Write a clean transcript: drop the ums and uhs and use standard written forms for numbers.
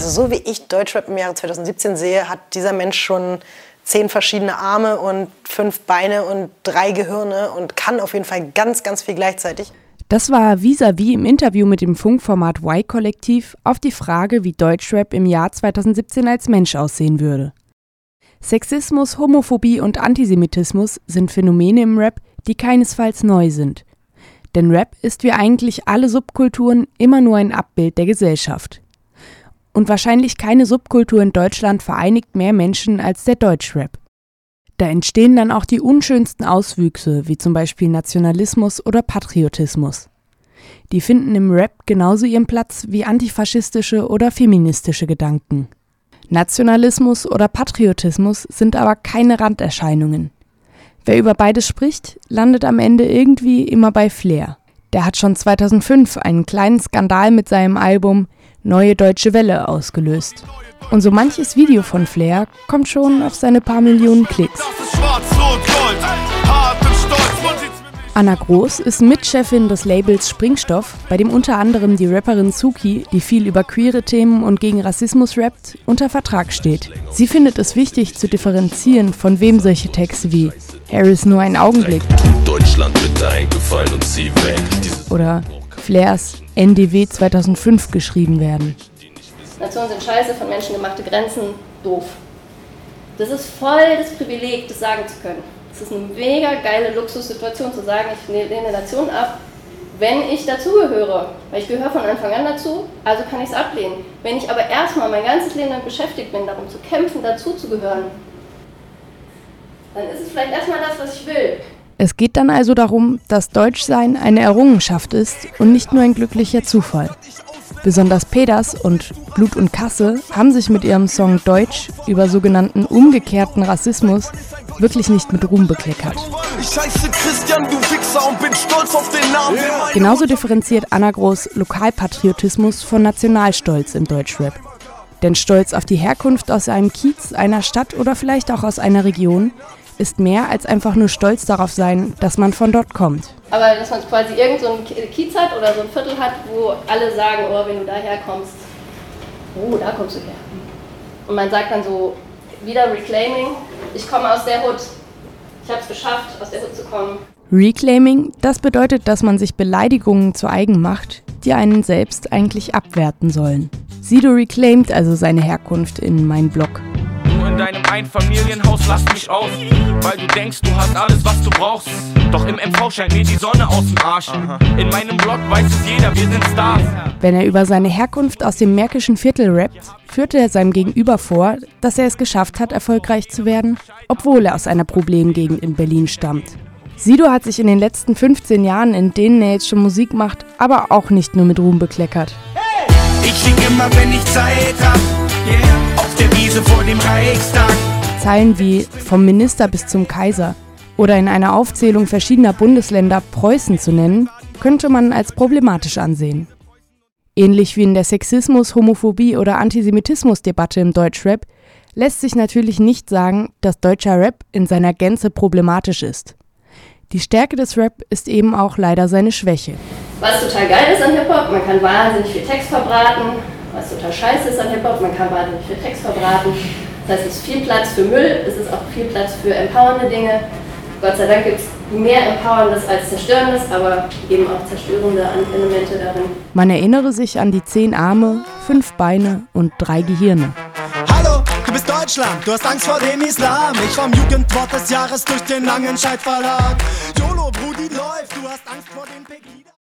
Also so wie ich Deutschrap im Jahre 2017 sehe, hat dieser Mensch schon 10 verschiedene Arme und 5 Beine und 3 Gehirne und kann auf jeden Fall ganz, ganz viel gleichzeitig. Das war Vis-a-vis im Interview mit dem Funkformat Y-Kollektiv auf die Frage, wie Deutschrap im Jahr 2017 als Mensch aussehen würde. Sexismus, Homophobie und Antisemitismus sind Phänomene im Rap, die keinesfalls neu sind. Denn Rap ist wie eigentlich alle Subkulturen immer nur ein Abbild der Gesellschaft. Und wahrscheinlich keine Subkultur in Deutschland vereinigt mehr Menschen als der Deutschrap. Da entstehen dann auch die unschönsten Auswüchse, wie zum Beispiel Nationalismus oder Patriotismus. Die finden im Rap genauso ihren Platz wie antifaschistische oder feministische Gedanken. Nationalismus oder Patriotismus sind aber keine Randerscheinungen. Wer über beides spricht, landet am Ende irgendwie immer bei Flair. Der hat schon 2005 einen kleinen Skandal mit seinem Album Neue Deutsche Welle ausgelöst. Und so manches Video von Flair kommt schon auf seine paar Millionen Klicks. Anna Groß ist Mitchefin des Labels Springstoff, bei dem unter anderem die Rapperin Suki, die viel über queere Themen und gegen Rassismus rappt, unter Vertrag steht. Sie findet es wichtig zu differenzieren, von wem solche Texte wie „Harry ist nur ein Augenblick“ Deutschland bitte eingefallen und zieh weg. oder Flairs NDW 2005 geschrieben werden. Nationen sind scheiße, von Menschen gemachte Grenzen, doof. Das ist voll das Privileg, das sagen zu können. Es ist eine mega geile Luxussituation zu sagen, ich lehne eine Nation ab, wenn ich dazugehöre. Weil ich gehöre von Anfang an dazu, also kann ich es ablehnen. Wenn ich aber erstmal mein ganzes Leben damit beschäftigt bin, darum zu kämpfen, dazuzugehören, dann ist es vielleicht erstmal das, was ich will. Es geht dann also darum, dass Deutschsein eine Errungenschaft ist und nicht nur ein glücklicher Zufall. Besonders Pedas und Blut und Kasse haben sich mit ihrem Song Deutsch über sogenannten umgekehrten Rassismus wirklich nicht mit Ruhm bekleckert. Ich heiße Christian, du Wichser, und bin stolz auf den Namen. Genauso differenziert Anna Groß Lokalpatriotismus von Nationalstolz im Deutschrap. Denn Stolz auf die Herkunft aus einem Kiez, einer Stadt oder vielleicht auch aus einer Region ist mehr als einfach nur stolz darauf sein, dass man von dort kommt. Aber dass man quasi irgend so einen Kiez hat oder so ein Viertel hat, wo alle sagen, oh, wenn du daher kommst, oh, da kommst du her. Und man sagt dann so, wieder Reclaiming, ich komme aus der Hood, ich habe es geschafft, aus der Hood zu kommen. Reclaiming, das bedeutet, dass man sich Beleidigungen zu eigen macht, die einen selbst eigentlich abwerten sollen. Sido reclaimt also seine Herkunft in Mein Blog. In deinem Einfamilienhaus lass mich aus, weil du denkst, du hast alles, was du brauchst. Doch im MV scheint mir die Sonne aus dem Arsch. In meinem Blog weiß es jeder, wir sind Stars. Wenn er über seine Herkunft aus dem märkischen Viertel rappt, führt er seinem Gegenüber vor, dass er es geschafft hat, erfolgreich zu werden, obwohl er aus einer Problemgegend in Berlin stammt. Sido hat sich in den letzten 15 Jahren, in denen er jetzt schon Musik macht, aber auch nicht nur mit Ruhm bekleckert. Ich sing immer, wenn ich Zeit hab, auf der Wiese vor dem Reichstag. Zeilen wie „Vom Minister bis zum Kaiser“ oder in einer Aufzählung verschiedener Bundesländer Preußen zu nennen, könnte man als problematisch ansehen. Ähnlich wie in der Sexismus-, Homophobie- oder Antisemitismus-Debatte im Deutschrap lässt sich natürlich nicht sagen, dass deutscher Rap in seiner Gänze problematisch ist. Die Stärke des Rap ist eben auch leider seine Schwäche. Was total geil ist an Hip-Hop, man kann wahnsinnig viel Text verbraten. Was total scheiße ist an Hip-Hop, man kann wahnsinnig viel Text verbraten. Das heißt, es ist viel Platz für Müll, es ist auch viel Platz für empowernde Dinge. Gott sei Dank gibt es mehr Empowerndes als Zerstörendes, aber eben auch zerstörende Elemente darin. Man erinnere sich an die 10 Arme, 5 Beine und 3 Gehirne. Hallo, du bist Deutschland, du hast Angst vor dem Islam. Ich vom Jugendwort des Jahres durch den langen Scheid Verlag. YOLO, Brudi läuft, du hast Angst vor dem Pegida.